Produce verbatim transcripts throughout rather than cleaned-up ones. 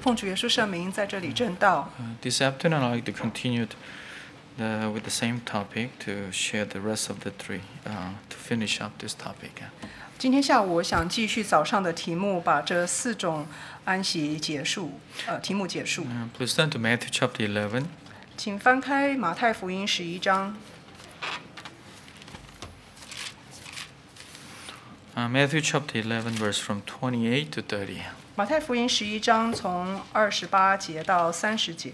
奉主耶稣圣名，在这里正道。 Uh, this afternoon, I'd like to continue the, with the same topic to share the rest of the three, uh, to finish up this topic. 今天下午，我想继续早上的题目，把这四种安息结束，呃，题目结束。 Uh, please turn to Matthew chapter eleven. 请翻开马太福音十一章。 Uh, Matthew chapter eleven, verse from twenty-eight to thirty. 马太福音十一章从二十八节到三十节。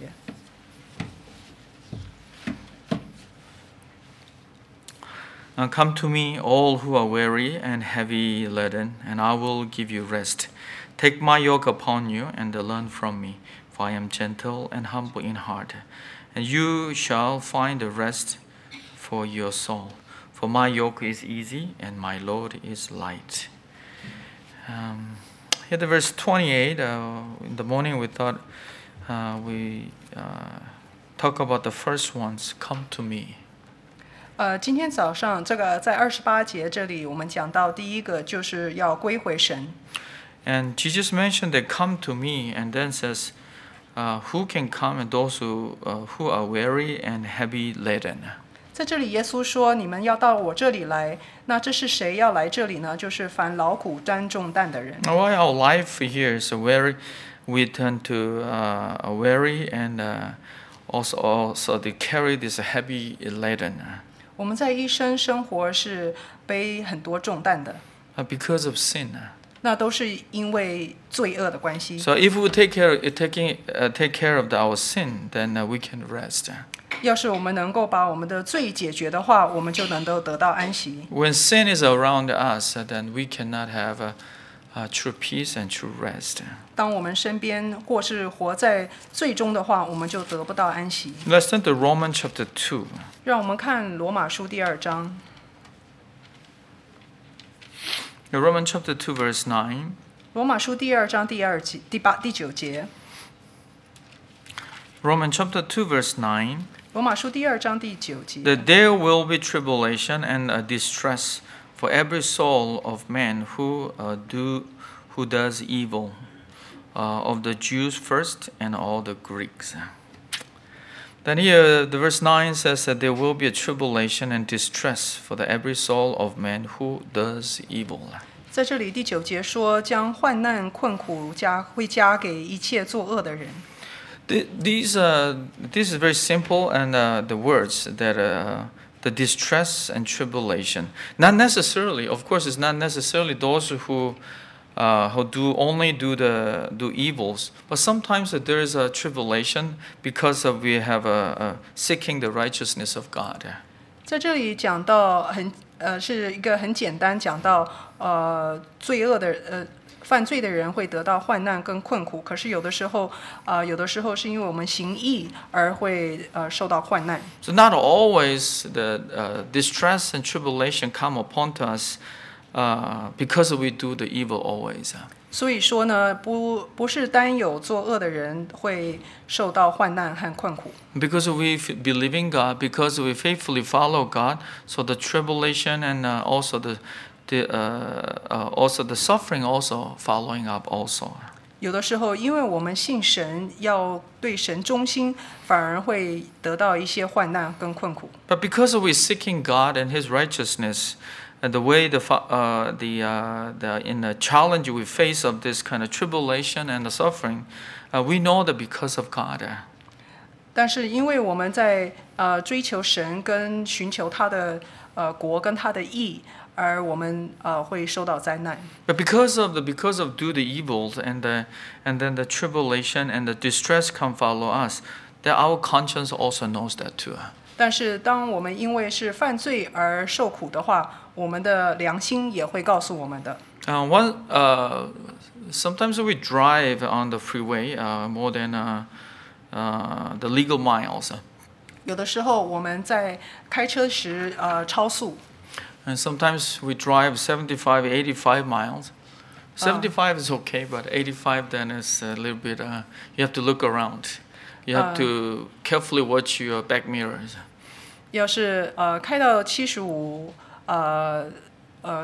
Uh, Come to me, all who are weary and heavy laden, and I will give you rest. Take my yoke upon you and learn from me, for I am gentle and humble in heart, and you shall find rest for your soul. For my yoke is easy and my load is light. Um, here, the verse twenty-eight. Uh, in the morning, we thought uh, we uh, talk about the first ones. Come to me. 呃，今天早上这个在二十八节这里，我们讲到第一个就是要归回神。 And Jesus mentioned that come to me, and then says, uh, who can come, and those who uh, who are weary and heavy laden. 在这里，耶稣说：“你们要到我这里来。”那这是谁要来这里呢？就是凡劳苦担重担的人。 Why our life here is a weary, we turn to uh, a weary and uh, also also they carry this heavy laden. 我们在一生生活是背很多重担的， Uh, because of sin. 那都是因为罪恶的关系。 So if we take care, taking uh, take care of our sin, then uh, we can rest. 要是我们能够把我们的罪解决的话，我们就能够得到安息。 When sin is around us, then we cannot have a, a true peace and true rest. 当我们身边或是活在罪中的话，我们就得不到安息。 Let's turn to Romans chapter two. 让我们看罗马书第二章。 Romans chapter two, verse nine. 罗马书第二章第二节、第八、第九节。 Romans chapter two, verse nine. 罗马书第二章第九节。 That there will be tribulation and uh, distress for every soul of man who uh, do who does evil, uh, of the Jews first and all the Greeks. Then here, the verse nine says that there will be a tribulation and distress for the every soul of man who does evil. 在这里第九节说，将患难困苦加会加给一切作恶的人。 These, uh, this is very simple, and uh, the words that uh, the distress and tribulation. Not necessarily, of course, it's not necessarily those who uh, who do only do the do evils, but sometimes there is a tribulation because of we have a, a seeking the righteousness of God. 在这里讲到很呃是一个很简单，讲到呃罪恶的呃。犯罪的人会得到患难跟困苦，可是有的时候，呃，有的时候是因为我们行义而会呃受到患难。 So not always the uh, distress and tribulation come upon us uh, because we do the evil always. 所以说呢，不不是单有作恶的人会受到患难和困苦。 Because we believe in God, because we faithfully follow God, so the tribulation and uh, also the The, uh, uh, also the suffering also following up also. 有的时候，因为我们信神，要对神忠心，反而会得到一些患难跟困苦。 But because we're seeking God and His righteousness, and the way the uh, the uh, the in the challenge we face of this kind of tribulation and the suffering, uh, we know that because of God. 但是因为我们在呃追求神跟寻求他的呃国跟他的义。 而我们呃会受到灾难。 But because of the because of do the evils and the and then the tribulation and the distress come follow us, that our conscience also knows that too. 但是当我们因为是犯罪而受苦的话，我们的良心也会告诉我们的。 Uh, one uh, sometimes we drive on the freeway uh, more than uh, uh, the legal miles. 有的时候我们在开车时呃超速。 And sometimes we drive seventy-five, eighty-five miles. seventy-five is okay, but eighty-five then is a little bit, uh, you have to look around. You have to carefully watch your back mirrors. 要是呃开到七十五，呃呃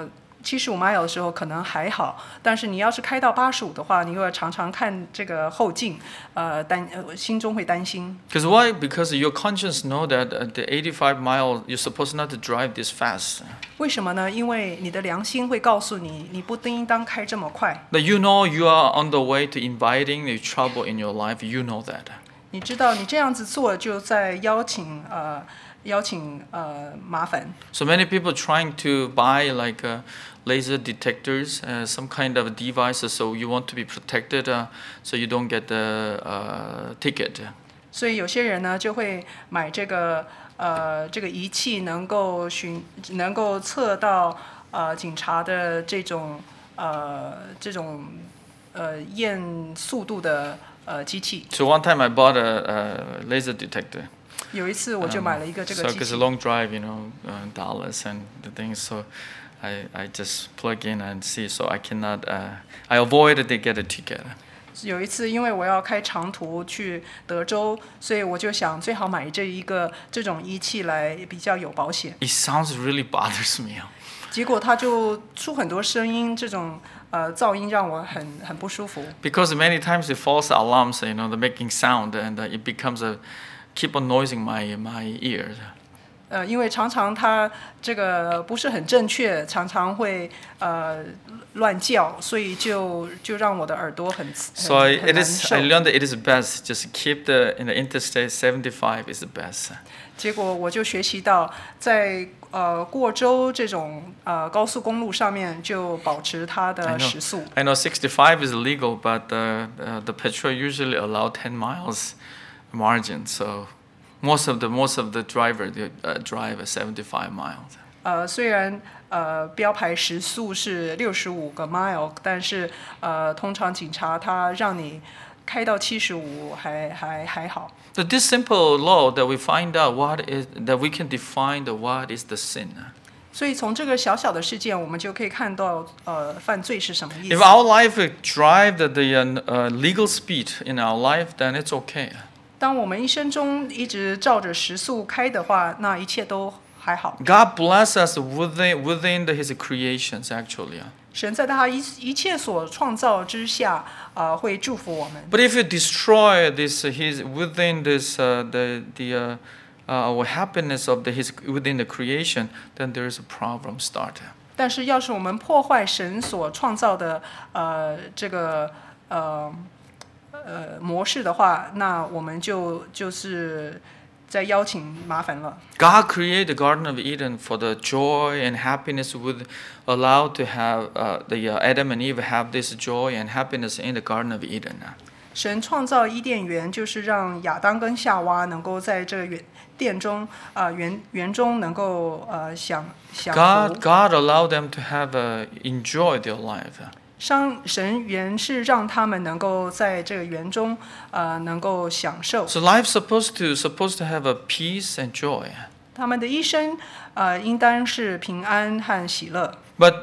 七十五 mile 的时候可能还好，但是你要是开到八十五的话，你又要常常看这个后镜，呃，担呃心中会担心。 Because why? Because your conscience know that at the eighty-five mile you're supposed not to drive this fast. 为什么呢？因为你的良心会告诉你，你不应当开这么快。 That you know you are on the way to inviting the trouble in your life. You know that. 你知道你这样子做就在邀请呃邀请呃麻烦。 So many people trying to buy like uh, laser detectors, uh, some kind of devices, so you want to be protected, uh, so you don't get the uh, ticket. 所以有些人呢就会买这个呃这个仪器，能够寻能够测到呃警察的这种呃这种呃验速度的呃机器。 So one time I bought a, a laser detector. 有一次我就買了一個這個 Um, 機 so 器。 because a long drive, you know, uh, Dallas and the things, so I I just plug in and see. So I cannot, uh, I avoided to get a ticket. 有一次，因为我要开长途去德州，所以我就想最好买这一个这种仪器来比较有保险。 It sounds really bothers me. 结果它就出很多声音，这种呃噪音让我很很不舒服。 Because many times the false alarms, you know, they're making sound and uh, it becomes a keep on noising my my ears. 呃，因为常常它这个不是很正确，常常会呃乱叫，所以就就让我的耳朵很 So I, 很 it 难 is 受 I。learned that it is best just keep the in the interstate seventy-five is the best. 结果我就学习到，在呃过州这种呃高速公路上面，就保持它 I 的 know. 时速。 I know sixty-five is illegal, but uh, uh, the petrol usually allow ten miles margin. So most of the most of the driver they, uh, drive at seventy-five miles. 呃，虽然呃标牌时速是六十五个 mile， 但是呃通常警察他让你开到七十五还还还好。 So this simple law that we find out what is that we can define the what is the sin. 所以从这个小小的事件，我们就可以看到呃犯罪是什么意 If 思。 our life drive the, the uh, legal speed in our life, then it's okay. 当我们一生中一直照着时速开的话，那一切都还好。 God bless us within within the, His creations actually. 神在他一一切所创造之下，呃，会祝福我们。 But if you destroy this, uh, His within this uh, the the uh, uh, our happiness of the His within the creation, then there is a problem start. 但是，要是我们破坏神所创造的呃这个呃呃模式的话，那我们就就是在邀请麻烦了。 God created the Garden of Eden for the joy and happiness, with allowed to have uh, the uh, Adam and Eve have this joy and happiness in the Garden of Eden. 神创造伊甸园，就是让亚当跟夏娃能够在这个园殿中啊、呃、园园中能够呃享享 God 福。 God allowed them to have uh, enjoy their life. 上神原是让他们能够在这个园中呃能够享受。 So life supposed to supposed to have a peace and joy. 他们的一生呃应当是平安和喜乐。 But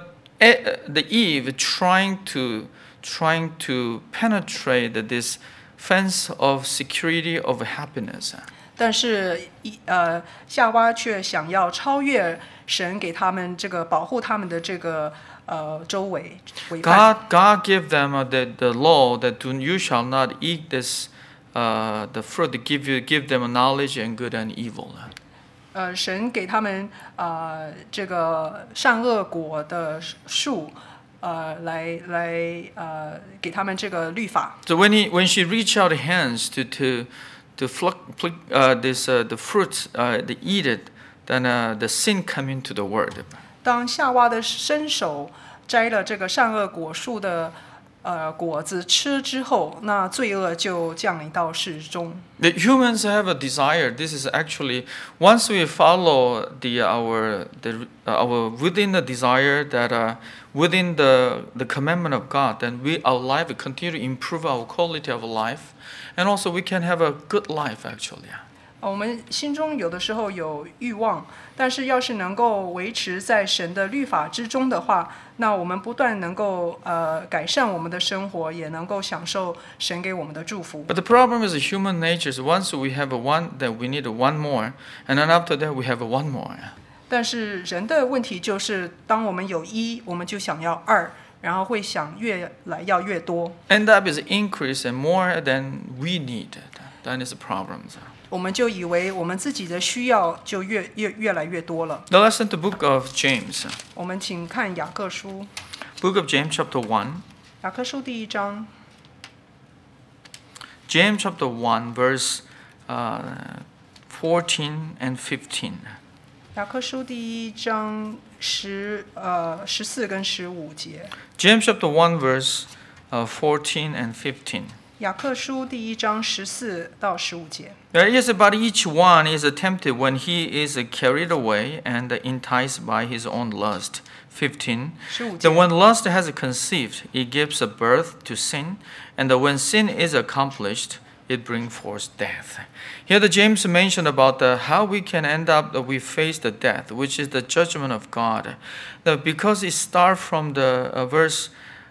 the Eve trying to trying to penetrate this fence of security of happiness. 但是一呃夏娃却想要超越神给他们这个保护他们的这个呃周围围范。 God God gave them uh, the the law that do, you shall not eat this uh, the fruit to give you give them a knowledge and good and evil. 呃，神给他们呃这个善恶果的树，呃，来来呃给他们这个律法。 So when he when she reached out her hands to to to pluck, pluck uh, this uh, the fruit uh, to eat it, then uh, the sin come into the world. 当夏娃的伸手摘了这个善恶果树的呃果子吃之后，那罪恶就降临到世中。 The humans have a desire. This is actually once we follow the our the our within the desire that uh, within the the commandment of God, then we our life will continue to improve our quality of life, and also we can have a good life actually. 我们心中有的时候有欲望，但是要是能够维持在神的律法之中的话，那我们不断能够呃改善我们的生活，也能够享受神给我们的祝福。 But the problem is the human nature is once we have a one, that we need a one more, and then after that we have a one more. 但是人的问题就是，当我们有一，我们就想要二，然后会想越来要越多。 End up is increase and more than we need. That is the problem. 我们就以为我们自己的需要就越越越来越多了。 Now let's turn to the book of James. 我们请看雅各书， Book of James chapter one. 雅各书第一章， James chapter one verse uh, fourteen and fifteen. 雅各书第一章十呃十四跟十五节。 James chapter one verse uh, fourteen and fifteen. 雅各书第一章十四到十五节。 There is about each one is tempted when he is carried away and enticed by his own lust. fifteen. 十五节 Then when lust has conceived, it gives a birth to sin, and when sin is accomplished, it brings forth death. Here the James mentioned about the, how we can end up that we face the death, which is the judgment of God. That because it starts from the uh, verse,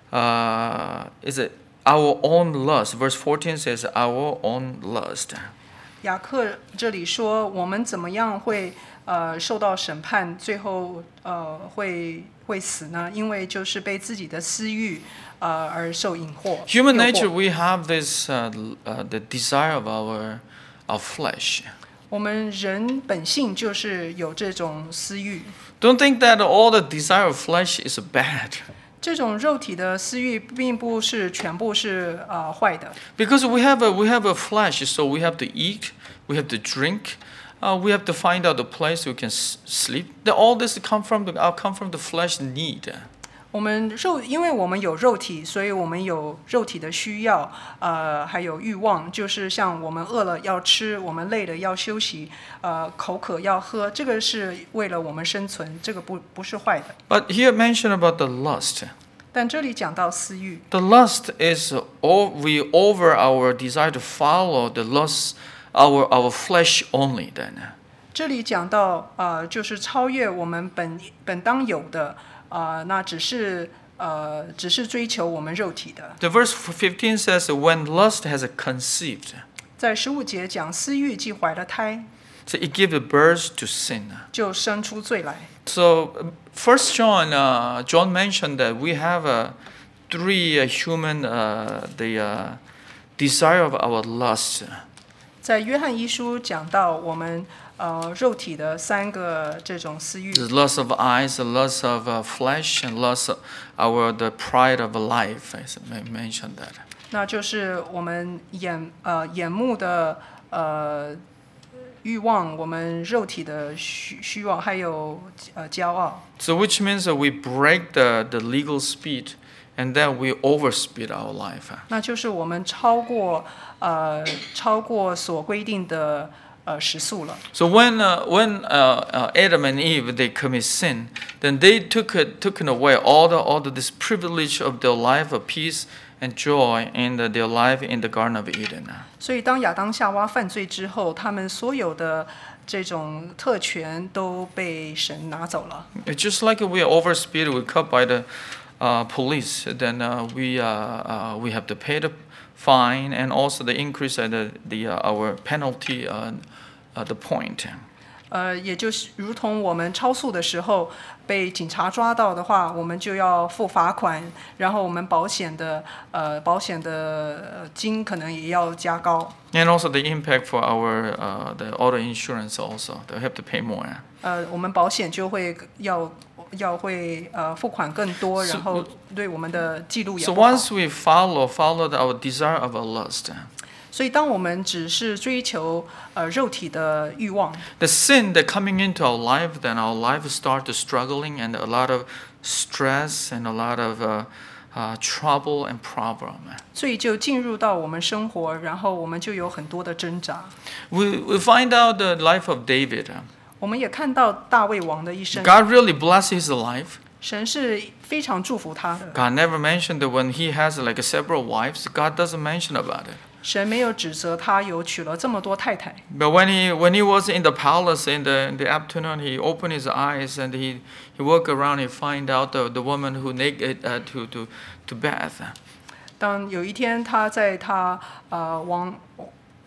uh, is it our own lust? Verse fourteen says our own lust. 雅各这里说，我们怎么样会呃受到审判，最后呃会会死呢？因为就是被自己的私欲呃而受引惑。 Human 诱惑 nature, we have this uh, uh, the desire of our our flesh. 我们人本性就是有这种私欲， Don't think that all the desire of flesh is bad. 这种肉体的私欲并不是全部是呃坏的， Because we have a we have a flesh, so we have to eat, we have to drink, uh, we have to find out the place we can s- sleep. The, all this come from the uh, come from the flesh need. 我们肉，因为我们有肉体，所以我们有肉体的需要，呃，还有欲望，就是像我们饿了要吃，我们累了要休息，呃，口渴要喝，这个是为了我们生存，这个不不是坏的。 But here mentioned about the lust. 但这里讲到私欲， The lust is all, we over our desire to follow the lust, our our flesh only. Then 这里讲到呃，就是超越我们本本当有的，呃，那只是呃，只是追求我们肉体的。 the verse fifteen says, "When lust has conceived, 在十五节讲私欲既怀了胎， so it gives birth to sin." 就生出罪来。 So First John, uh, John mentioned that we have uh, three uh, human uh, the uh, desire of our lust. 在约翰一书讲到我们呃肉体的三个这种私欲， The lust of eyes, the lust of uh, flesh, and lust of our the pride of life. I mentioned that. 那就是我们眼呃眼目的呃欲望，我们肉体的虚虚妄，还有呃骄傲。 So which means that we break the, the legal speed and then we overspeed our life. 那就是我们超过呃超过所规定的呃时速了。 So when uh, when uh, uh, Adam and Eve they commit sin, then they took it, took away all the all the, this privilege of their life of peace and joy in the, their life in the Garden of Eden. 所以当亚当夏娃犯罪之后，他们所有的这种特权都被神拿走了。 It's just like we are overspeed, we caught by the uh, police, then uh, we uh, uh, we have to pay the fine and also the increase of the, the uh, our penalty uh, uh, the point. 呃，也就是如同我们超速的时候被警察抓到的话，我们就要付罚款，然后我们保险的呃保险的呃金可能也要加高。 And also the impact for our uh, the auto insurance also, they have to pay more. 呃，我们保险就会要要会呃付款更多，然后对我们的记录也 So 不好。 once we follow follow our desire of our lust, 所以当我们只是追求呃肉体的欲望， the sin that coming into our life, then our life start to struggling and a lot of stress and a lot of uh, uh, trouble and problem. 罪就进入到我们生活，然后我们就有很多的挣扎。 We we find out the life of David. 我们也看到大卫王的一生， God really blessed his life. 神是非常祝福他的。 God never mentioned that when he has like several wives, God doesn't mention about it. 神没有指责他有娶了这么多太太， But when he when he was in the palace in the in the afternoon, he opened his eyes and he he walked around and find out the, the woman who naked uh, to to to bath. 当有一天他在他呃王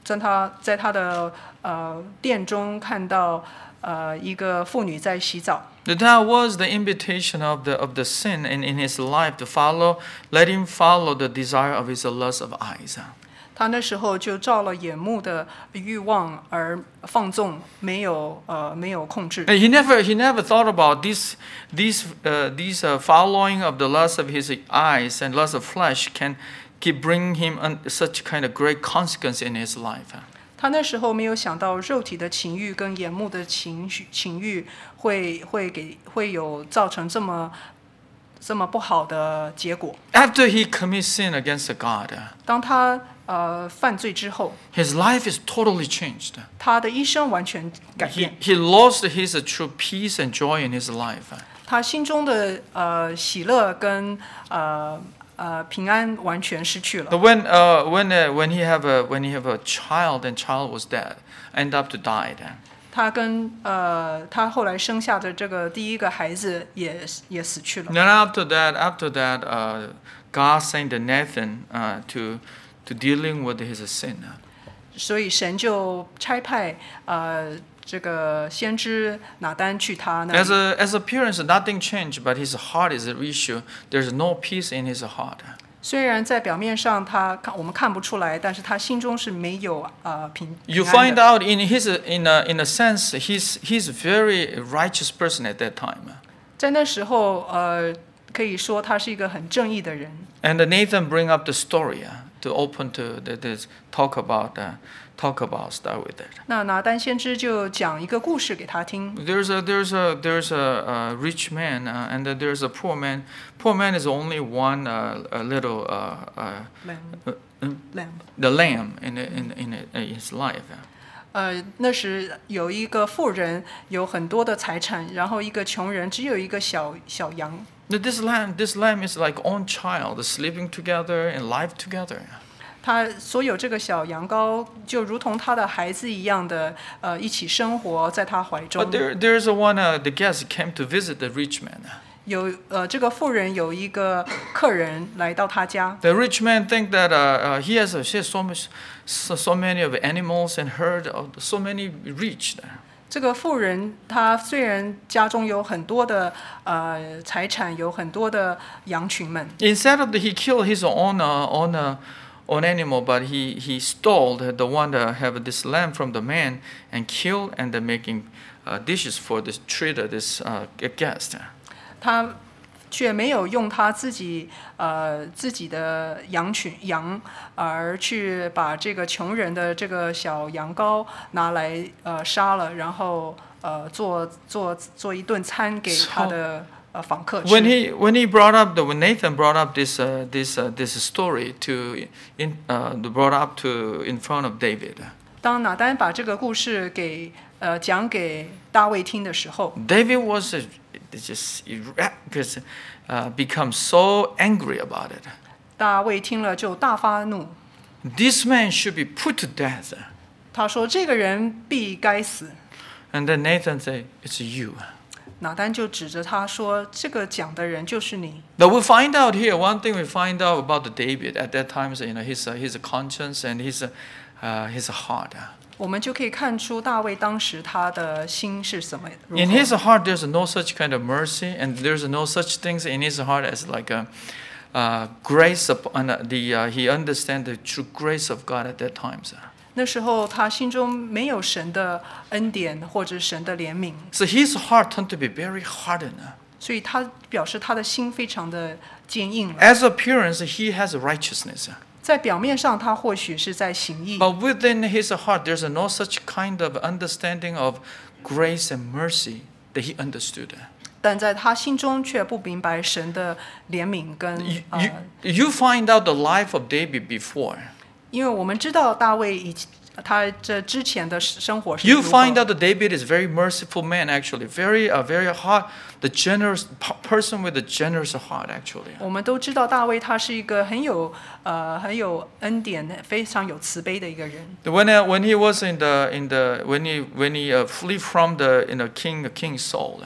在他在他的呃殿中看到呃一个妇女在洗澡。 That was the invitation of the of the sin in, in his life to follow, let him follow the desire of his lust of eyes. 他那时候就照了眼目的欲望而放纵，没有呃没有控制。 He never he never thought about this these uh, these uh, following of the lust of his eyes and lust of flesh can keep bringing him un, such kind of great consequence in his life. 他那时候没有想到肉体的情欲跟眼目的情绪情欲会会给会有造成这么这么不好的结果。 After he commits sin against God, 当他呃犯罪之后， his life is totally changed. 他的一生完全改 He 变。 he lost his true peace and joy in his life. 他心中的呃喜乐跟呃呃平安完全失去了。 When uh, when uh, when he have a when he have a child and child was dead, end up to die. 他跟呃他后来生下的这个第一个孩子也也死去了。 Then after that, after that, uh, God sent Nathan uh, to to dealing with his sin. 所以神就差派呃这个先知拿单去他那 As 里。 a as appearance, nothing changed, but his heart is an issue. There's no peace in his heart. 虽然在表面上他看我们看不出来，但是他心中是没有呃平 You 平安 find 的。 out in his in a in a sense, he's he's a very righteous person at that time. 在那时候呃可以说他是一个很正义的人。 And Nathan bring up the story uh, to open to the, this talk about uh, talk about start with it. 那拿单先知就讲一个故事给他听。 There's a there's a there's a, uh rich man uh, and then there's a poor man. Poor man is only one uh, a little uh, uh, lamb uh, lamb the lamb in in in, in his life. 呃，那时有一个富人有很多的财产，然后一个穷人只有一个小小羊。 This lamb this lamb is like own child, sleeping together and life together. 他所有这个小羊羔就如同他的孩子一样的，呃，一起生活在他怀中 But。there there's a one uh, the guest came to visit the rich man. 有呃，这个富人有一个客人来到他家， The rich man think that uh, uh, he has a, he has so much so, so many of animals and herd of so many rich. 这个富人他虽然家中有很多的呃财产，有很多的羊群们， Instead of the, he killed his own uh, own uh, own animal, but he he stole the, the one that have this lamb from the man and killed and then making uh, dishes for this treater this uh, guest. 他却没有用他自己呃自己的羊群羊，而去把这个穷人的这个小羊羔拿来呃杀了，然后呃做做做一顿餐给他的呃访客吃。 When he when he brought up the when Nathan brought up this uh, this uh, this story to in uh, brought up to in front of David. 当拿单把这个故事给呃讲给大卫听的时候， David was uh, just because uh, become so angry about it. 大卫听了就大发怒， This man should be put to death. 他说这个人必该死。 And then Nathan said, "It's you." 拿单就指着他说：“这个讲的人就是你。” Now we find out here one thing we find out about the David at that time is you know his uh, his conscience and his uh, uh, his heart. 我们就可以看出大卫当时他的心是什么如 In 何。 his heart, there's no such kind of mercy, and there's no such things in his heart as like a uh, grace upon uh, the uh, he understands the true grace of God at that time. So. 那时候他心中没有神的恩典或者神的怜悯， So his heart turned to be very hardened. 所以他表示他的心非常的坚硬了。 As appearance, he has righteousness. 在表面上他或许是在行义， But within his heart, there's no such kind of understanding of grace and mercy that he understood. 但在他心中却不明白神的怜悯跟 You, 呃 you,，you find out the life of David before. 因为我们知道大卫以他这之前的生活是 You 如何 find out that David is a very merciful man, actually, very, uh, very heart, the generous p- person with a generous heart, actually. 我们都知道大卫他是一个很有呃很有恩典、非常有慈悲的一个人。 When uh, when he was in the in the when he when he uh, flee from the in the king King Saul,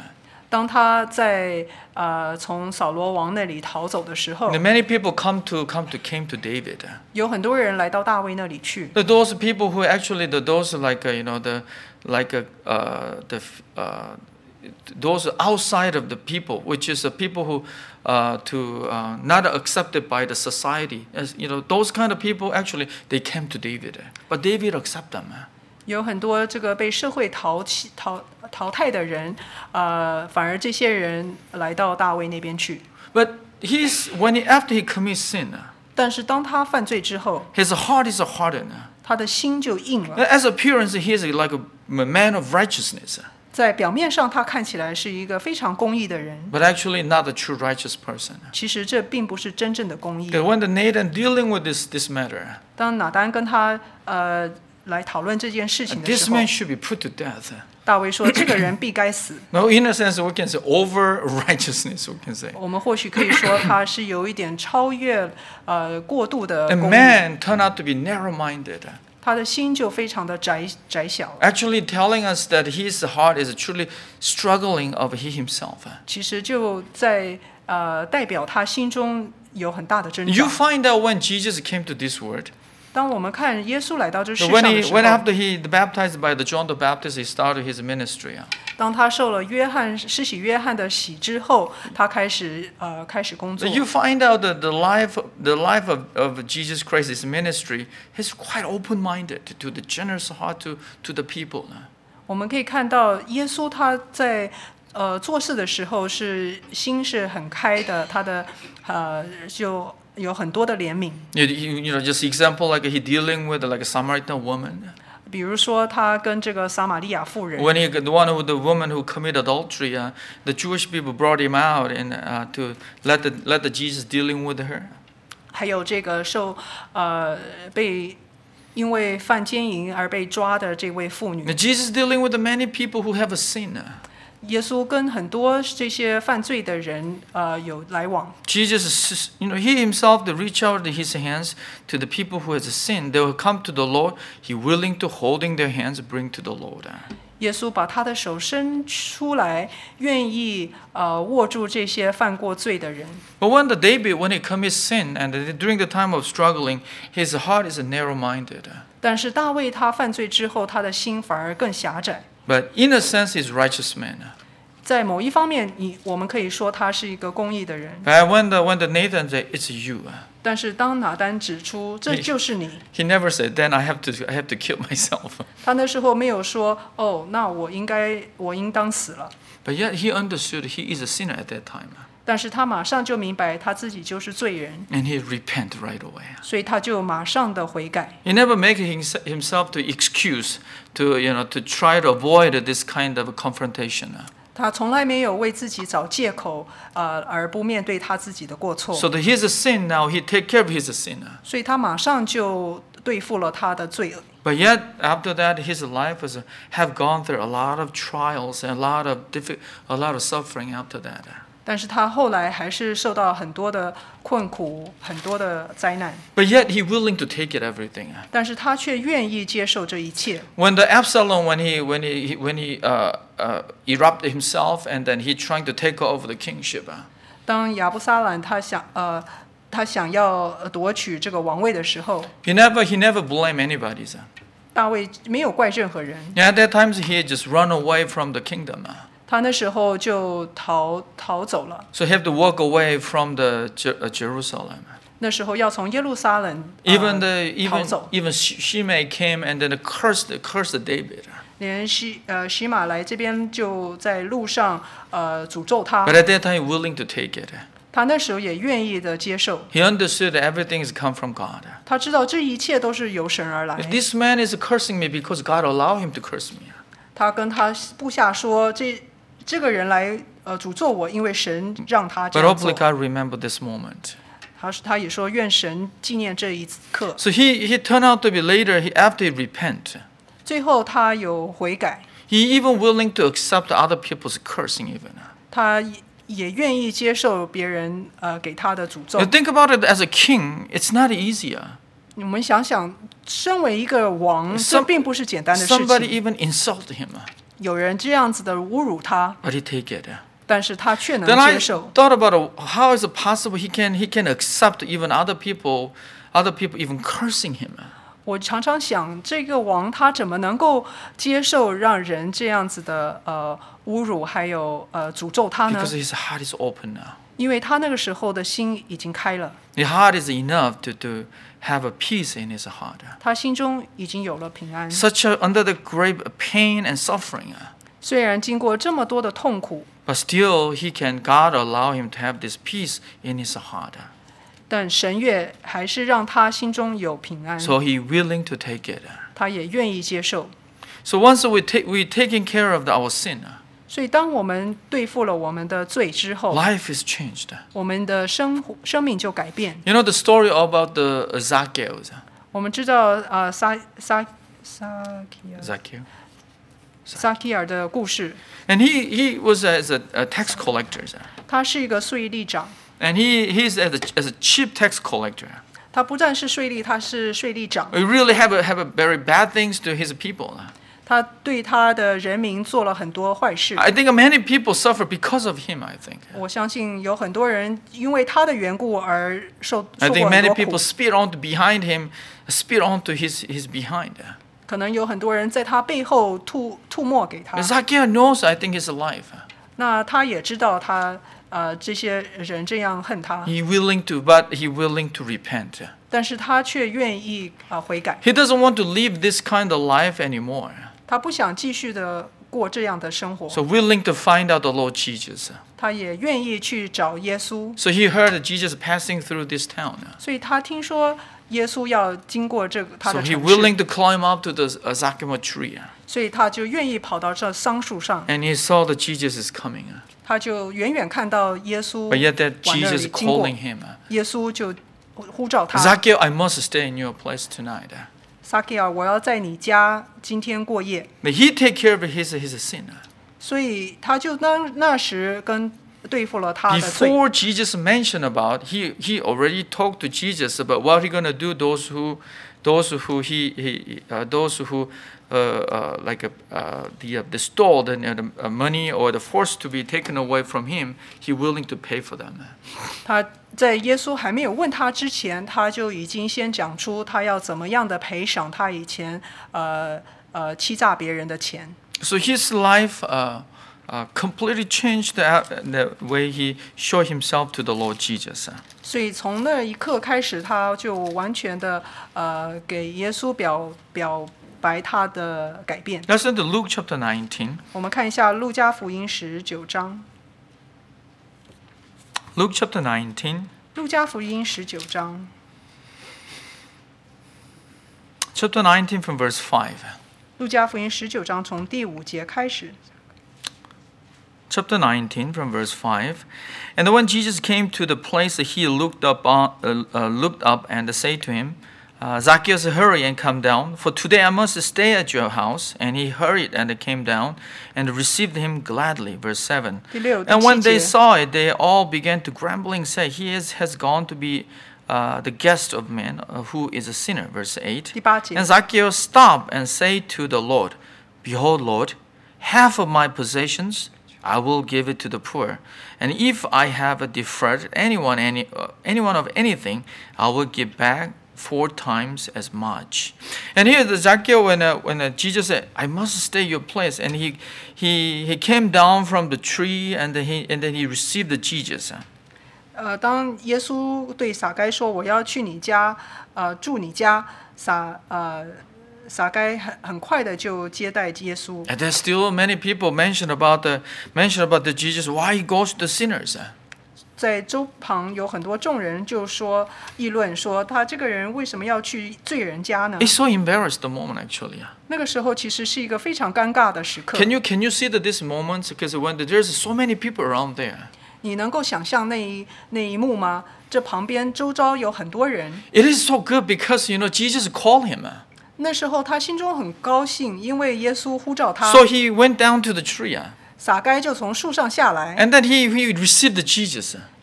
当他在呃从扫罗王那里逃走的时候， And many people come to come to came to David. 有很多人来到大卫那里去。 The, those people who actually the those like uh, you know the like uh, uh, the uh, those outside of the people, which is the people who uh, to uh, not accepted by the society. As you know, those kind of people actually they came to David, but David accept them. 有很多这个被社会淘弃淘淘汰的人，呃，反而这些人来到大卫那边去。 But he's when he after he commits sin, 但是当他犯罪之后， his heart is hardened. 他的心就硬了。 As appearance, he is like a man of righteousness, 在表面上，他看起来是一个非常公义的人， but actually not a true righteous person. 其实这并不是真正的公义。 Because when the Nathan dealing with this this matter, 当拿单跟他呃来讨论这件事情的 this 时候， man should be put to death. 大卫说：“这个人必该死。 No, in a sense, we can say over righteousness. We can say. ” 我们或许可以说他是有一点超越呃过度的 The 公义， man turned out to be narrow-minded, 他的心就非常的窄窄小。 actually telling us that his heart is truly struggling of he himself. 其实就在呃代表他心中有很大的挣 You 扎。 find out when Jesus came to this world. 当我们看耶稣来到这世 So 上 when 的 he 时 when 候， after he baptized by the John the Baptist, he started his ministry. 当他受了约翰施洗约翰的洗之后，他开始呃开始工 So 作。 you find out that the life the life of, of Jesus Christ, his ministry, is quite open-minded to the generous heart to to the people. 我们可以看到耶稣他在呃做事的时候是心是很开的，他的呃就有很多的怜悯。 You, you, you know, just example like he dealing with like a Samaritan woman. 比如说他跟这个撒玛利亚妇人， When he the one who the woman who committed adultery, uh, the Jewish people brought him out and uh, to let the let the Jesus dealing with her. 还有这个受呃被因为犯奸淫而被抓的这位妇女 Now,，Jesus dealing with the many people who have a sin. 耶稣跟很多这些犯罪的人呃有来往。 Jesus, is- you know, he himself to reach out his hands to the people who has a sin. They will come to the Lord. He willing to holding their hands bring to the Lord. 耶稣把他的手伸出来，愿意呃握住这些犯过罪的人。 But when the David, when he commits sin, and during the time of struggling, his heart is narrow-minded. 但是大卫他犯罪之后，他的心反而更狭窄。 But in a sense, he's righteous man. 在某一方面，你我们可以说他是一个公义的人。 But when the when the Nathan said, "It's you," 但是当拿单指出这就是你， he never said, "Then I have to I have to kill myself." 他那时候没有说哦，那我应该我应当死了。 But yet he understood he is a sinner at that time, 但是他马上就明白他自己就是罪人， and he repent right away. 所以他就马上的悔改。 He never make himse- himself to excuse to you know to try to avoid this kind of confrontation. 他从来没有为自己找借口，呃，而不面对他自己的过错。 So that he's a sin now. He take care of his sin. 所以他马上就对付了他的罪恶。 But yet after that, his life was have gone through a lot of trials and a lot of diffi- a lot of suffering after that. 但是他后来还是受到很多的困苦，很多的灾难。 But yet he willing to take it everything. 但是他却愿意接受这一切。 When the Absalom, when he when he when he uh, uh, erupted himself and then he trying to take over the kingship. 当亚布撒兰他想呃他想要夺取这个王位的时候， He never he never blame anybody. 大卫没有怪任何人， Yeah, at that times he had just run away from the kingdom. 他那时候就逃逃走了。 So he have to walk away from the Je- uh, Jerusalem. 那时候要从耶路撒冷、呃、 Even the 逃 even 走， even Sh- Shimei came and then cursed cursed David. 连西呃西马来这边就在路上呃诅咒他 But，at that time, he willing to take it. 他那时候也愿意的接受， He understood that everything has come from God. 他知道这一切都是由神而来。 This man is cursing me because God allowed him to curse me. 他跟他部下说：“这这个人来呃诅咒我，因为神让他这 But 样 hopefully 做。 God remember this moment. 他他也说愿神纪念这一刻。 So he, he turned out to be later, he, after he repent, 最后他有悔改， he even willing to accept other people's cursing even. 他也也愿意接受别人呃给他的诅咒 You。think about it as a king, it's not easy. 我们想想，身为一个王， Some- 这并不是简单的事 Somebody 情。 even insult him, 有人这样子的侮辱他， but he take it. 但是他却能 Then I 接受。 thought about it, how is it possible he can he can accept even other people, other people even cursing him? 我常常想，这个王他怎么能够接受让人这样子的呃侮辱，还有呃诅咒他呢？ Because his heart is open now. 因为他那个时候的心已经开了， His heart is enough to, to have a peace in his heart. 他心中已经有了平安。 Such a, under the great pain and suffering. 虽然经过这么多的痛苦， But still, he can, God allow him to have this peace in his heart. 但神越还是让他心中有平安， So he willing to take it. 他也愿意接受。 So once we take we taking care of our sin, 所以，当我们对付了我们的罪之后， life is changed. 我们的生活生命就改变。 You know the story about the Zacchaeus. 我们知道，呃，撒撒撒基尔 Zacchaeus. 撒基尔的故事， And he, he was as a, a tax collector. 他是一个税吏长， And he, he's as a, as a cheap tax collector. 他不但是税吏，他是税吏长， He really have a, have a very bad things to his people. 他对他的人民做了很多坏事。 I think many people suffer because of him, I think. 我相信有很多人因为他的缘故而受 I 受 think 过很 many 多 people 苦。 spit on behind him, spit onto his, his behind. 可能有很多人在他背后吐吐沫给他。 Zacchaeus knows, I think, his life. 那他也知道他呃这些人这样恨他， He willing to, but he willing to repent. 但是他却愿意啊、呃悔改。 He doesn't want to live this kind of life anymore. 他不想继续的过这样的生活， So willing to find out the Lord Jesus. 他也愿意去找耶稣。 So he heard that Jesus passing through this town. 所以他听说耶稣要经过这个他 So 的 he 城 willing 市， to climb up to the uh, sycamore tree. 所以他就愿意跑到这桑树上， And he saw that Jesus is coming. 他就远远看到耶稣 But yet that 往那 Jesus 里 is 经过 calling，him. 耶稣就呼召他 Zacchaeus, I must stay in your place tonight. 撒基尔，我要在你家今天过夜。 But he take care of his, his sin. 所以他就那那时跟对付了他的罪。 Before Jesus mentioned about, he, he already talked to Jesus about what he gonna do. Those who, those who he, he uh, those who uh, uh, like uh, uh, the uh, the stole the, the uh, money or the force to be taken away from him, he willing to pay for them. 他在耶稣还没有问他之前，他就已经先讲出他要怎么样的赔偿他以前呃呃欺诈别人的钱。 So his life uh, uh, completely changed the, the way he showed himself to the Lord Jesus. 所以从那一刻开始，他就完全的呃给耶稣表表白他的改变。 Let's turn to Luke chapter nineteen. 我们看一下路加福音十九章， Luke chapter nineteen. 路加福音十九章， Chapter nineteen from verse five. 路加福音十九章从第五节开始。 Chapter nineteen from verse five. And when Jesus came to the place, he looked up, on, uh, uh, looked up and said to him, uh, Zacchaeus, hurry and come down, for today I must stay at your house. And he hurried and came down and received him gladly. Verse seven. 第六、第 And 七 when they 节。 saw it, they all began to grumble and say, He is, has gone to be uh, the guest of man, uh, who is a sinner. Verse eight. 第八节 And Zacchaeus stopped and said to the Lord, Behold, Lord, half of my possessions I will give it to the poor. And if I have defrauded anyone, any, uh, anyone of anything, I will give back four times as much. And here the Zacchaeus, when, uh, when uh, Jesus said, I must stay your place, and he, he, he came down from the tree, and then he, and then he received the Jesus. 呃，当耶稣对撒该说：“我要去你家，呃，住你家。”撒呃撒该很很快的就接待耶稣。 And there's still many people mention about the mention about the Jesus, why he goes to the sinners. 在周旁有很多众人就说议论说，他这个人为什么要去罪人家呢？ It's so embarrassed the moment actually. 那个时候其实是一个非常尴尬的时刻。 Can you can you see that this moment? Because when there's so many people around there. 你能够想象那一那一幕吗？这旁边周遭有很多人。 It is so good because you know Jesus called him. 那时候他心中很高兴，因为耶稣呼召他。 So he went down to the tree. 撒该就从树上下来， And then he, he received the Jesus.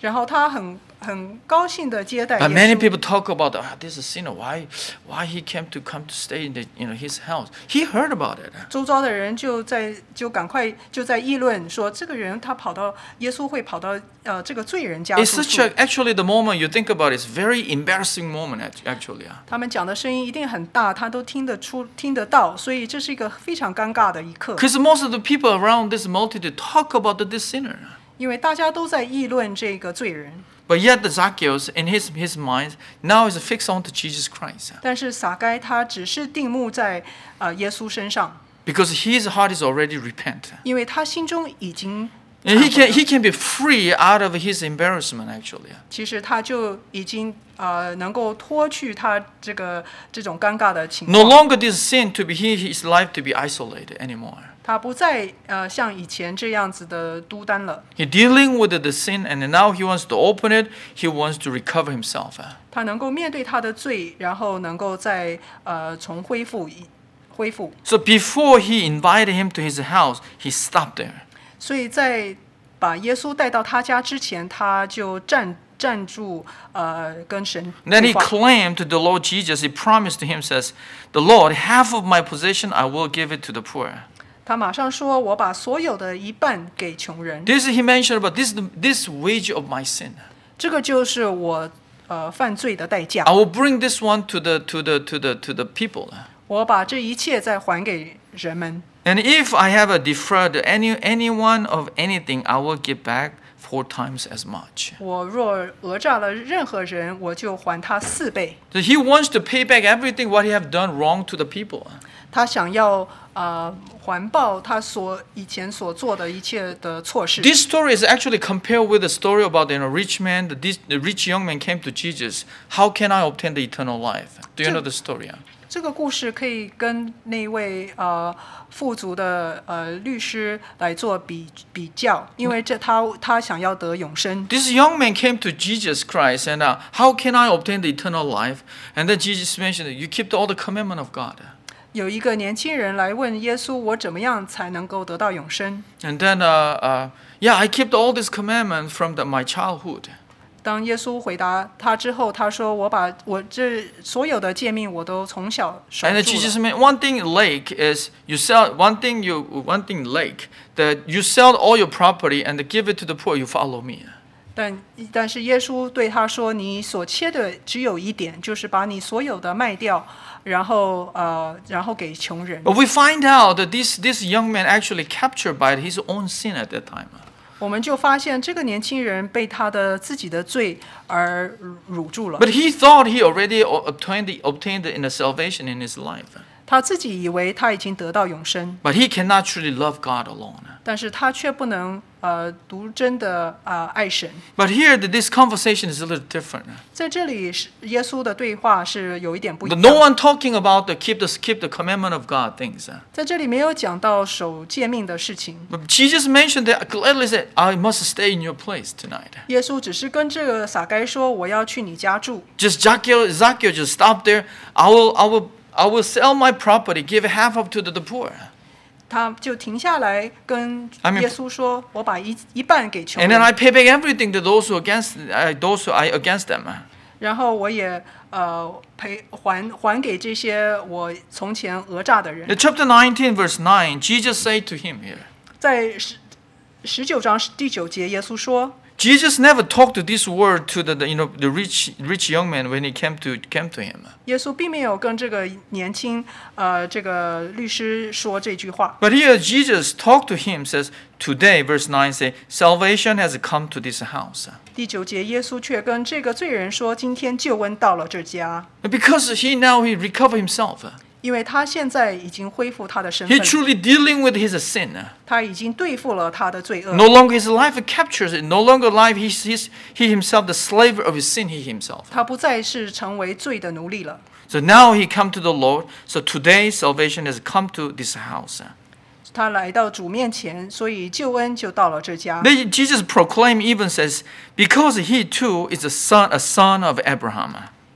然后他很很高兴的接待 But 耶 many 稣。 people talk about, ah, this is a sinner. Why, why he came to come to stay in the, you know, his house? He heard about it. 周遭的人就在就赶快就在议论说，这个人他跑到耶稣会跑到呃这个罪人家 It's 住 such 宿。 a, actually the moment you think about it, it's very embarrassing moment act- actually. 他们讲的声音一定很大，他都听得出听得到，所以这是一个非常尴尬的一刻。 Because most of the people around this multitude talk about this sinner. 因为大家都在议论这个罪人， But yet the Zacchaeus, in his, his mind, now is fixed onto Jesus Christ. 但是撒该他只是定目在呃耶稣身上， Because his heart is already repent. 因为他心中已经 And he 忏悔 can, 了 he can be free out of his embarrassment actually. 其实他就已经呃能够脱去他这个这种尴尬的情 No 况， longer this sin to be his life to be isolated anymore. 他不再呃像以前这样子的孤单了。 He dealing with the sin and now he wants to open it. He wants to recover himself. 他能够面对他的罪，然后能够再呃重恢复一恢复。 So before he invited him to his house, he stopped there. 所以在把耶稣带到他家之前，他就站站住，呃，跟神 And then 对 he 话。 claimed to the Lord Jesus, he promised to him, says, the Lord, half of my possession I will give it to the poor. 他马上说：“我把所有的一半给穷人。 This he mentioned about this, this wage of my sin. ” 这个就是我呃犯罪的代价 I。will bring this one to the to the to the to the people. 我把这一切再还给人们。 And if I have a defraud any anyone of anything, I will give back four times as much. 我若讹诈了任何人，我就还他四倍。 So he wants to pay back everything what he have done wrong to the people. 他想要呃还报他所以前所做的一切的错事。 This story is actually compared with the story about you know, rich man. The, this, the rich young man came to Jesus. How can I obtain the eternal life? Do you know the story? 这个故事可以跟那位呃富足的呃律师来做比比较，因为这他他想要得永生。 This young man came to Jesus Christ and uh, how can I obtain the eternal life? And then Jesus mentioned, you keep all the commandment of God. 有一个年轻人来问耶稣：“我怎么样才能够得到永生 And then, uh, uh, yeah, I kept all this commandment from the, my childhood.？” 当耶稣回答他之后，他说：“我把我这所有的诫命我都从小守 And then 住 Jesus 了。 meant one thing lake is you sell one thing you one thing lake that you sell all your property and give it to the poor. You follow me. ” 但但是耶稣对他说：“你所切的只有一点，就是把你所有的卖掉，然后呃，然后给穷人。” But we find out that this this young man actually captured by his own sin at that time. 我们就发现这个年轻人被他的自己的罪而辱住了。 But he thought he already obtained the, obtained the inner salvation in his life. 他自己以为他已经得到永生， But he cannot truly love God alone. 但是他却不能呃独真的啊、呃、爱神。 But here, this conversation is a little different. 在这里，是耶稣的对话是有一点不一 But 样。 no one talking about the keep the keep the commandment of God things. 在这里没有讲到守诫命的事情。 But Jesus mentioned that gladly said, "I must stay in your place tonight." 耶稣只是跟这个撒该说：“我要去你家住。 Just Zacchaeus, Zacchaeus just stop there. I will, I will, I will sell my property, give half up to the, the poor. ” 他就停下来跟 I mean- 耶稣说：“我把一一半给穷 And 人。 then I pay back everything to those who against, uh, those who I against them. 然后我也呃赔还还给这些我从前讹诈的人。 In chapter nineteen, verse nine, Jesus said to him here. 在十十九章第九节，耶稣说， Jesus never talked to this word to the, the you know the rich rich young man when he came to came to him. 耶稣并没有跟这个年轻呃这个律师说这句话。 But here Jesus talked to him, says, today, verse nine, say, salvation has come to this house. 第九节，耶稣却跟这个罪人说：“今天救恩到了这家， Because he now he recovered himself. 因为他现在已经恢复他的身 He 份， truly dealing with his sin. 他已经对付了他的罪恶。 No longer his life captures it. No longer life he's, he's, he himself the slave of his sin. He himself. 他不再是成为罪的奴隶了。 So now he come to the Lord. So today salvation has come to this house. 他来到主面前，所以救恩就到了这家。 Then Jesus proclaimed even says, because he too is a son, a son of Abraham.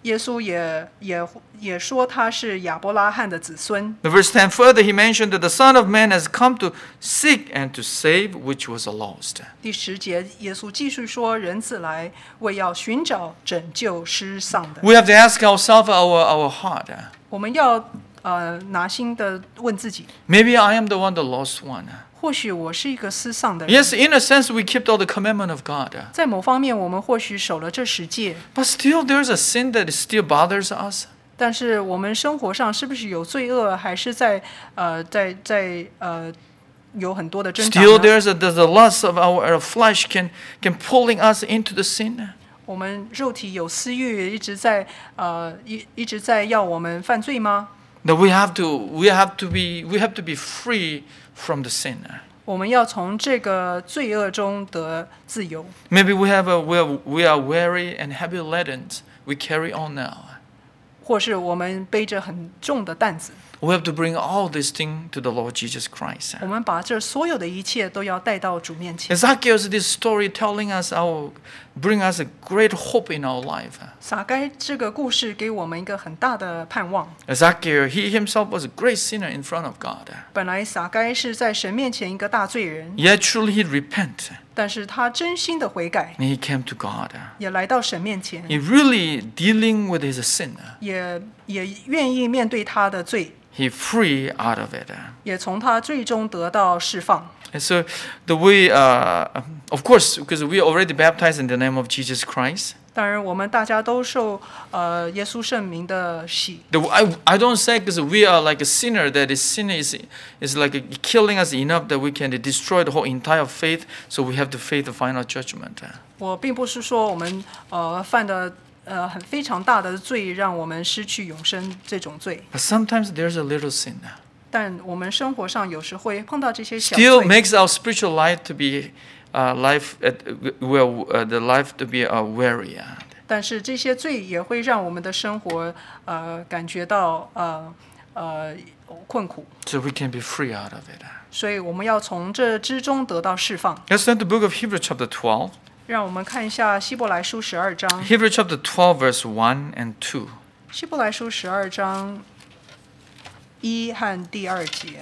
耶稣也也也说他是亚伯拉罕的子孙。 The verse ten further, he mentioned that the Son of Man has come to seek and to save which was lost. 第十节，耶稣继续说：“人子来，为要寻找拯救失丧的。” We have to ask ourselves, our, our heart, 我们要呃拿心的问自己， maybe I am the one, the lost one. 或许我是一个失丧的人。 Yes, in a sense, we kept all the commandment of God. 在某方面，我们或许守了这十诫， But still, there's a sin that still bothers us. 但是我们生活上是不是有罪恶，还是在呃在在呃有很多的挣扎 Still, 呢？ there's a, there's the lust of our, our flesh can, can pulling us into the sin. 我们肉体有私欲，一直在呃一一直在要我们犯罪吗？ That we have to, we have to be, we have to be free from the sin. 我们要从这个罪恶中得自由。 Maybe we have a, we are, we are weary and heavy laden. We carry on now. 或是我们背着很重的担子， We have to bring all these things to the Lord Jesus Christ. 我们把这所有的一切都要带到主面前。 Zacchaeus, this story telling us our, bring us a great hope in our life. 撒该这个故事给我们一个很大的盼望。 Zacchaeus, he himself was a great sinner in front of God. 本来撒该是在神面前一个大罪人， Yet truly he repent 但是他真心的悔改， and he came to God. 也来到神面前， He really dealing with his sin. 也也愿意面对他的罪， He free out of it. 也从他最终得到释放。 And so the way, uh, of course, because we are already baptized in the name of Jesus Christ. 当然，我们大家都受呃耶稣圣名的洗。 The, I, I don't say because we are like a sinner that is sin is, is like killing us enough that we can destroy the whole entire faith. So we have to face the final judgment. 我并不是说我们呃犯的呃很非常大的罪，让我们失去永生这种罪。 But sometimes there's a little sin. 但我们生活上有时会碰到这些小 Still 罪， makes our spiritual life to be uh, life uh, well uh, the life to be uh, weary. 但是这些罪也会让我们的生活呃感觉到呃呃困苦， So we can be free out of it. 所以我们要从这之中得到释放。 Let's turn to the book of Hebrews chapter twelve. 让我们看一下希伯来书十二章， Hebrews chapter twelve verse one and two. 希伯来书十二章一和第二节。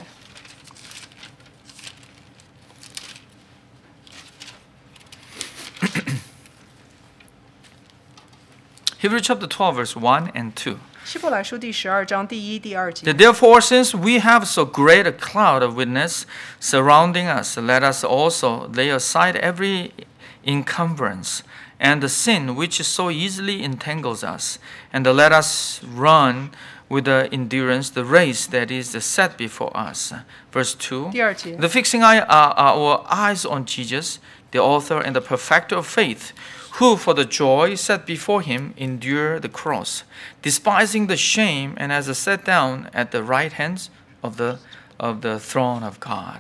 Hebrews chapter twelve verse one and two. 希伯来书第十二章第一、第二节。 Therefore, since we have so great a cloud of witness surrounding us, let us also lay aside every encumbrance and the sin which so easily entangles us, and let us run with the endurance the race that is set before us. Verse two. 第二节。 The fixing eye, uh, our eyes on Jesus, the author and the perfecter of faith, who for the joy set before him endured the cross, despising the shame, and has sat down at the right hand of the of the throne of God.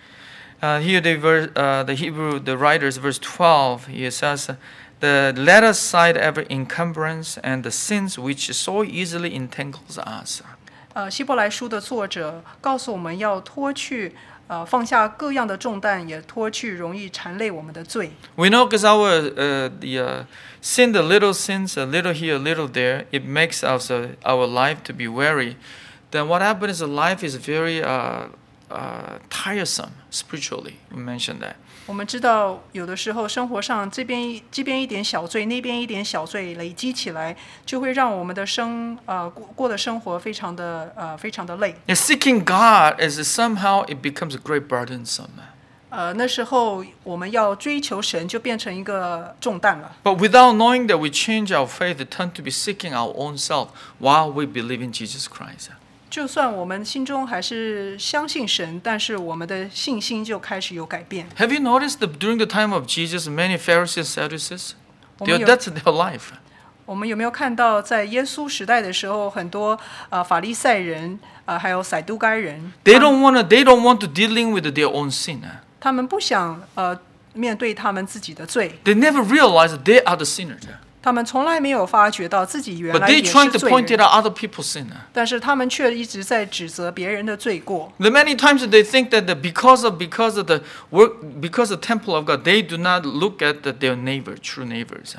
Uh, here the verse, uh, the Hebrew, the writers, verse twelve, he says, "The let us side every encumbrance and the sins which so easily entangles us." 呃，希伯来书的作者告诉我们要脱去呃放下各样的重担，也脱去容易缠累我们的罪。 We know because our uh, the uh, sin, the little sins, a little here, a little there, it makes us uh, our life to be weary. Then what happens is the life is very uh, uh, tiresome spiritually. We mentioned that. 我们知道，有的时候生活上这边这边一点小罪，那边一点小罪累积起来，就会让我们的生呃过过的生活非常的呃非常的累。 And seeking God is somehow it becomes great burdensome. 呃，那时候我们要追求神，就变成一个重担了。 But without knowing that we change our faith, it turn to be seeking our own self while we believe in Jesus Christ. 就算我们心中还是相信神，但是我们的信心就开始有改变。 Have you noticed that during the time of Jesus, many Pharisees and Sadducees, 我们 they- 有 that's their life. 我们有没有看到，在耶稣时代的时候，很多呃法利赛人，呃还有撒都该人， They don't want to. They don't want to dealing with their own sin. 他们不想呃面对他们自己的罪， They never realize that they are the sinners. 他们从来没有发觉到自己原 But 来 they 也 trying 是 to 罪 point it 人， out other people's sin. 但是他们却一直在指责别人的罪过。 The many times they think that the, because of because of the work because of the temple of God, they do not look at the, their neighbor, true neighbors.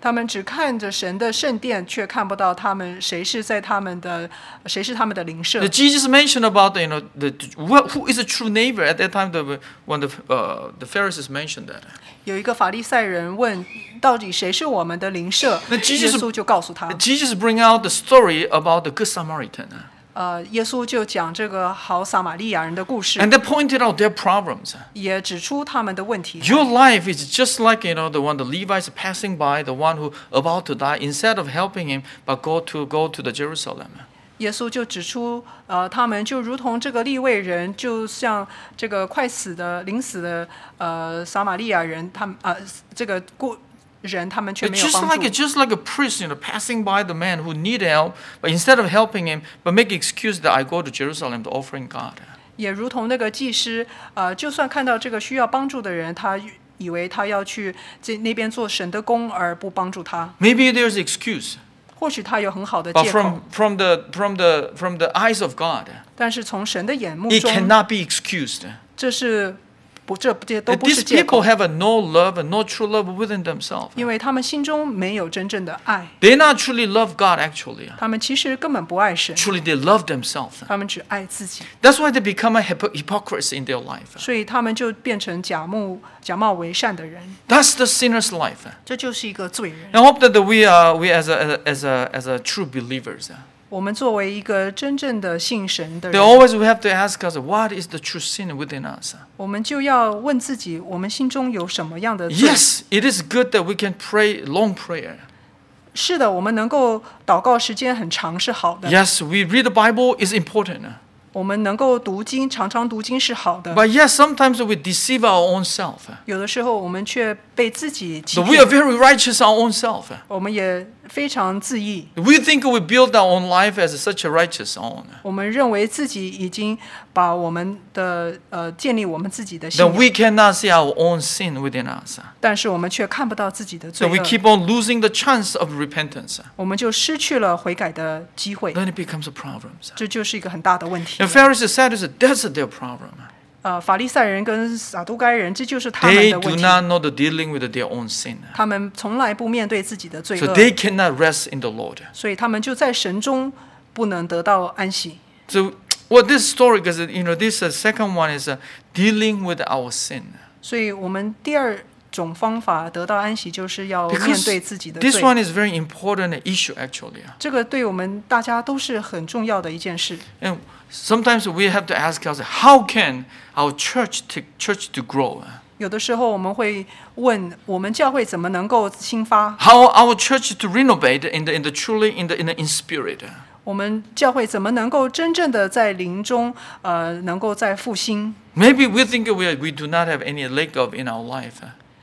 他们只看着神的圣殿，却看不到他们谁是在他们的谁是他们的邻舍。 Jesus mentioned about you know the who is a true neighbor at that time. The when the uh, the Pharisees mentioned that. 有一个法利赛人问，到底谁是我们的邻舍？耶 Jesus 稣就告诉他， Jesus bring out the story about the Good Samaritan. 呃，耶稣就讲这个好撒玛利亚人的故事， And they pointed out their problems. 也指出他们的问题。 Your life is just like you know the one the Levites passing by, the one who about to die. Instead of helping him, but go to go to the Jerusalem. 耶稣就指出，呃，他们就如同这个利未人，就像这个快死的、临死的呃撒玛利亚人，他们呃这个过人，他们却 It's 没有 just 帮 like 助。 it's just like a priest, you know, passing by the man who need help, but instead of helping him, but make excuse that I go to Jerusalem to offering God. 也如同那个祭司，呃，就算看到这个需要帮助的人，他以为他要去这那边做神的工，而不帮助他。 Maybe there's excuse, 或许他有很好的 but 借口， from from the from the from the eyes of God, 但是从神的眼目 it 中， cannot be excused. 这是不，这这都 That 不是 these 借口 people，have a no love and no true love within themselves. 因为他们心中没有真正的爱， They not truly love God actually. 他们其实根本不爱神， Truly they love themselves. 他们只爱自己， That's why they become a hypo- hypocrisy in their life. 所以他们就变成假冒假冒为善的人， That's the sinner's life. 这就是一个罪人。 I hope that we are we as a as a as a true believers. 我们作为一个真正的信神的 They 人， always we have to ask us, what is the true sin within us? 我们就要问自己，我们心中有什么样的罪？ Yes, it is good that we can pray long prayer. 是的，我们能够祷告时间很长是好的， Yes, we read the Bible is important. 我们能够读经，常常读经是好的。 But yes, sometimes we deceive our own self. 有的时候我们却被自己欺 So we are 骗， very righteous our own self. 我们也非常自义， We think we build our own life as such a righteous own. 我们认为自己已经把我们的呃建立我们自己的信 That 仰， we cannot see our own sin within us. 但是我们却看不到自己的 So 罪 we 恶， keep on losing the chance of repentance. 我们就失去了悔改的机会， Then it becomes a problem. 这就是一个很大的问题 The。Pharisees said that's their problem. 呃，法利赛人跟撒都该人，这就是他们 They 的 do 问题。 not know the dealing with their own sin. 他们从来不面对自己的罪 So 恶， they cannot rest in the Lord. 所以他们就在神中不能得到安息。 So what this story, because you know, this uh, second one is uh, dealing with our sin. 所以我们第二种方法得到安息，就是要面 Because 对自己的 this 罪。 one is very important issue actually. 这个对我们大家都是很重要的一件事。 And sometimes we have to ask ourselves, how can our church to, church to grow? 有的时候我们会问，我们教会怎么能够兴发？ How our church to renovate in the in the truly in the in the in spirit? 我们教会怎么能够真正的在灵中，呃，能够在复兴？ Maybe we think we are, we do not have any lack of in our life.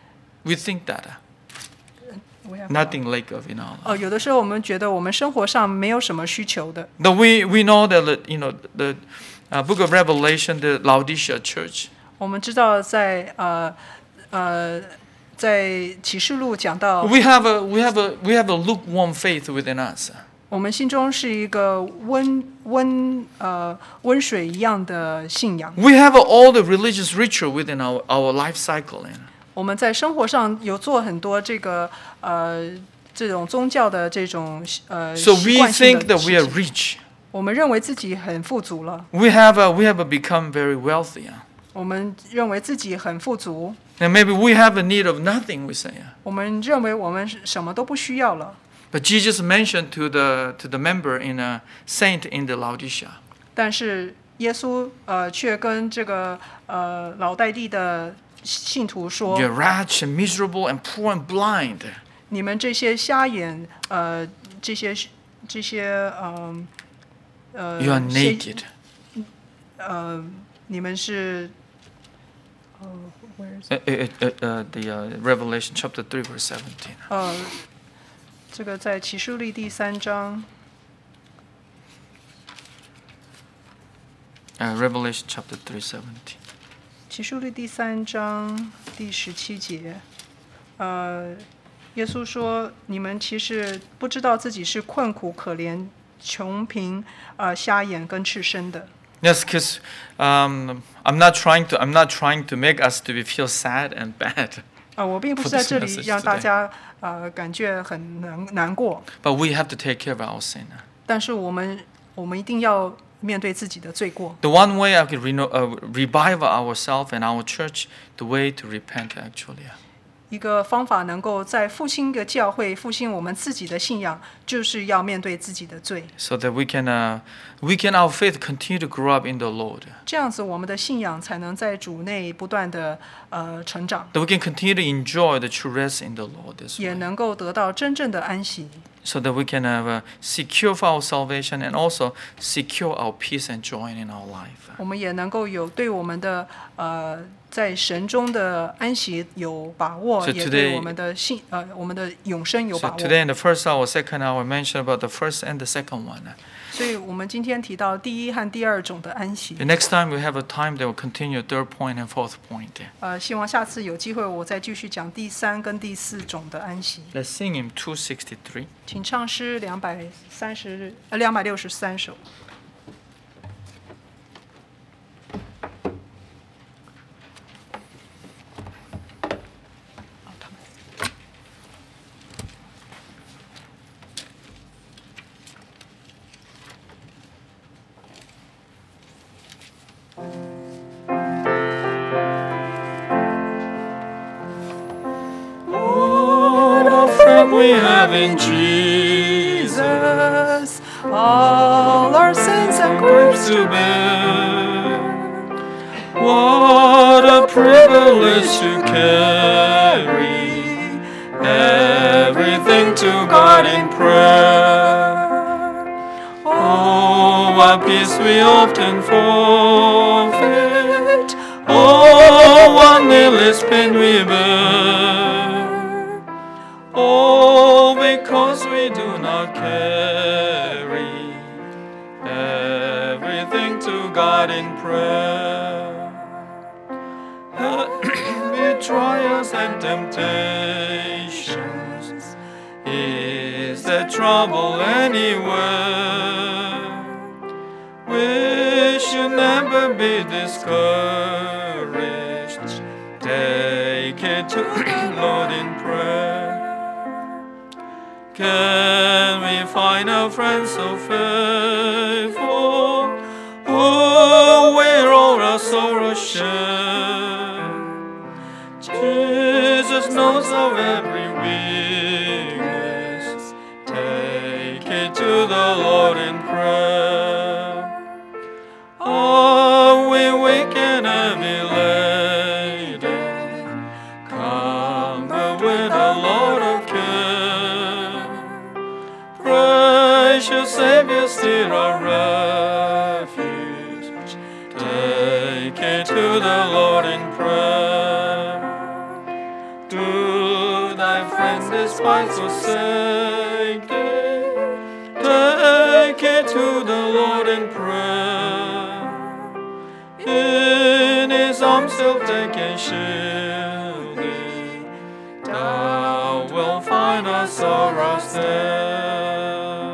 We think that nothing lack of in our life. 呃，有的时候我们觉得我们生活上没有什么需求的。 But we we know that you know the uh, book of Revelation, the Laodicea church. 我们知道在呃呃在启示录讲到， We have a we have a we have a lukewarm faith within us. 我们心中是一个温温呃温水一样的信仰。 We have all the religious ritual within our our life cycle. 我们在生活上有做很多这个呃这种宗教的这种呃 So 习 we 惯性 think 的 that we are 事情。 rich. 我们认为自己很富足了， We have a, we have a become very wealthy. 我们认为自己很富足， And maybe we have a need of nothing, we say. 我们认为我们什么都不需要了。 But Jesus mentioned to the to the member in a saint in the Laodicea. 但是耶稣呃却跟这个呃老代地的信徒说 You're wretched and miserable and poor and blind.：“ 你们这些瞎眼，呃，这些这些嗯呃 You are 些 naked. 呃，你们是呃 where is Uh, uh, uh, uh, the uh, Revelation chapter three verse seventeen. 呃，这个在启示录第三章， Uh, Revelation chapter three seventeen. 启示录第三章第十七节，呃，耶稣说：“你们其实不知道自己是困苦、可怜、穷贫、呃，瞎眼跟赤身的。” Yes, because um, I'm not trying to I'm not trying to make us to be feel sad and bad. 啊、我并不是 for 在 this 这里 message 让大 today. 家呃感觉很难难过， But we have to take care of our sin. 但是我们我们一定要面对自己的罪过。 The one way I could reno- uh, revive ourselves and our church, the way to repent actually. 一个方法能够在复兴一个教会复兴我们自己的信仰，就是要面对自己的罪， So that we can, uh, we can our faith continue to grow up in the Lord. 这样子我们的信仰才能在主内不断的呃成长， That we can continue to enjoy the true rest in the Lord this 也 way. 能够得到真正的安息， So that we can have uh, secure for our salvation and also secure our peace and joy in our life. 我们也能够有对我们的呃在神中的安息有把握， So 也 today- 对我们的信呃我们的永生有 So 把握。 today in the first hour, second hour, I mentioned about the first and the second one. 所以我们今天提到第一和第二种的安息 The，next time we have a time that will continue third point and fourth point. 呃，希望下次有机会我再继续讲第三跟第四种的安息。 Let's sing hymn two sixty-three. 请唱诗两百三十呃两百六十三首。 What a friend we have in Jesus, Jesus, all our sins and griefs to bear. What a privilege to carry everything to God in prayer. Oh, what peace we often forfeit. Oh, what needless pain we bear. All because we do not carry everything to God in prayer. With trials and temptations, is there trouble anywhere? We should never be discouraged. Take it to the Lord in prayer. Can we find a friend so faithful, who will all our sorrows share? Jesus knows our every weakness. Take it to the Lord in prayer. Are we weak and heavy laden? Come but with a load of care. Precious Savior, still our refuge. Take it to the Lord in prayer. Do thy friends despise forsake thee? Take it to the Lord in prayer. In his arms he'll take and shield thee. Thou wilt find our sorrows there.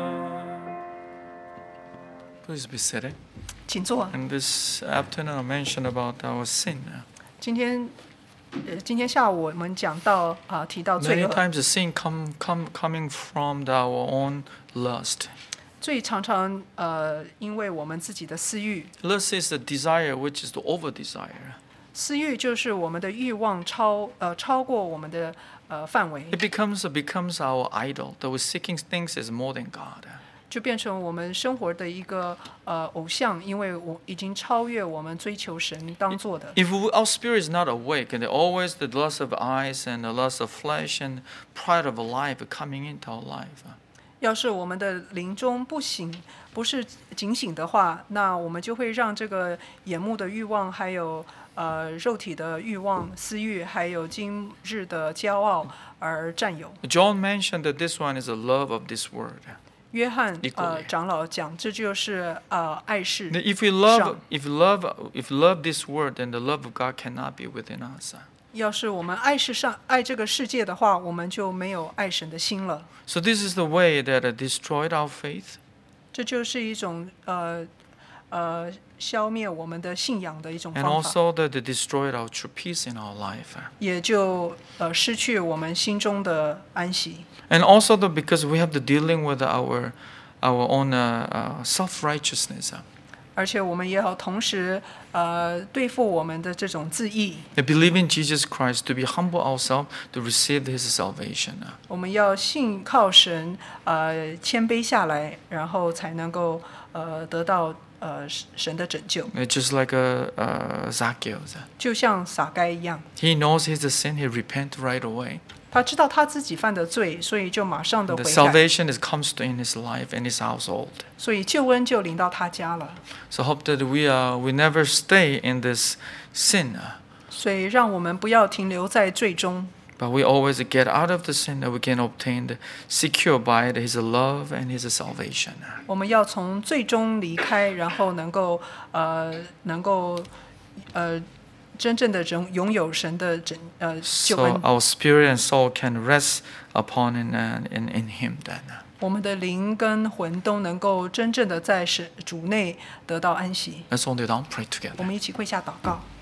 Please be seated. 请坐。 And this afternoon I mentioned about our sin. 今天呃今天下午我们讲到啊、提到罪 Many 恶， times the sin come, come coming from our own lust. 罪常常呃因为我们自己的私欲， Lust is the desire which is the over desire. 私欲就是我们的欲望超呃超过我们的呃范围， It becomes becomes our idol. That we're seeking things is more than God. 就变成我们生活的一个呃偶像，因为我已经超越我们追求神当做的。 If we, our spirit is not awake, and always the lust of eyes and the lust of flesh and pride of life coming into our life. 要是我们的灵中不醒，不是警醒的话，那我们就会让这个眼目的欲望，还有呃肉体的欲望、私欲，还有今日的骄傲而占有。 John mentioned that this one is the love of this world. 约翰 Equally. 呃长老讲，这就是呃爱世 If we love, 上。 if love, if love this world, then the love of God cannot be within us. 要是我们爱世上爱这个世界的话，我们就没有爱神的心了。 So this is the way that uh, destroyed our faith. 这就是一种呃呃消灭我们的信仰的一种 And 方法， also that they destroyed our true peace in our life. 也就呃失去我们心中的安息。 And also that because we have to dealing with our our own uh, uh, self-righteousness. 而且我们也要同时呃对付我们的这种自义， To believe in Jesus Christ, to be humble ourselves, to receive His salvation. 我们要信靠神，呃谦卑下来，然后才能够呃得到呃神的拯救。 It's just like a, uh, Zacchaeus. 就像撒该一样， He knows his sin, he repent right away. 他知道他自己犯的罪，所以就马上的 The 悔改， salvation is comes to in his life and his household. 所以救恩就临到他家了。 So hope that we uh, we never stay in this sin, uh, 所以让我们不要停留在罪中， but we always get out of the sin that we can obtain the secure by His love and His salvation. 我们要从罪中离开，然后能够呃能够呃真正的拥拥有神的拯呃救 So 恩， our spirit and soul can rest upon in, uh, in, in Him then. 我们的灵跟魂都能够真正的在神主内得到安息。 Let's all kneel down, pray 我 together. 们一起跪下祷告。